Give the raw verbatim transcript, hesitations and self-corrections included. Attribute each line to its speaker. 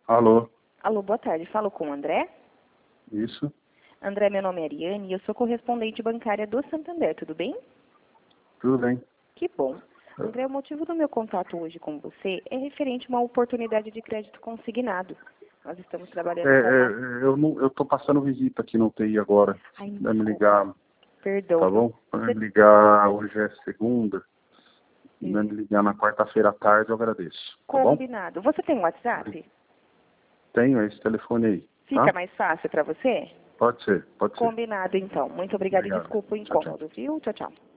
Speaker 1: Alô?
Speaker 2: Alô, boa tarde. Falo com o André?
Speaker 1: Isso?
Speaker 2: André, meu nome é Ariane e eu sou correspondente bancária do Santander, tudo bem?
Speaker 1: Tudo bem?
Speaker 2: Que bom. André, o motivo do meu contato hoje com você é referente a uma oportunidade de crédito consignado. Nós estamos
Speaker 1: É,
Speaker 2: trabalhando
Speaker 1: é,
Speaker 2: com uma...
Speaker 1: eu não, eu tô passando visita aqui no U T I agora.
Speaker 2: Ai,
Speaker 1: Vai me
Speaker 2: desculpa.
Speaker 1: ligar,
Speaker 2: Perdão.
Speaker 1: tá bom? Vai
Speaker 2: Você...
Speaker 1: me ligar, hoje é segunda.
Speaker 2: Isso.
Speaker 1: Vai me ligar na quarta-feira à tarde, eu agradeço. Tá bom?
Speaker 2: Combinado. Você tem um WhatsApp?
Speaker 1: Tenho esse telefone aí,
Speaker 2: Fica
Speaker 1: tá?
Speaker 2: mais fácil para você?
Speaker 1: Pode ser, pode ser.
Speaker 2: Combinado, então. Muito obrigada e
Speaker 1: Obrigado.
Speaker 2: desculpa o
Speaker 1: Tchau, tchau.
Speaker 2: incômodo, viu? Tchau, tchau.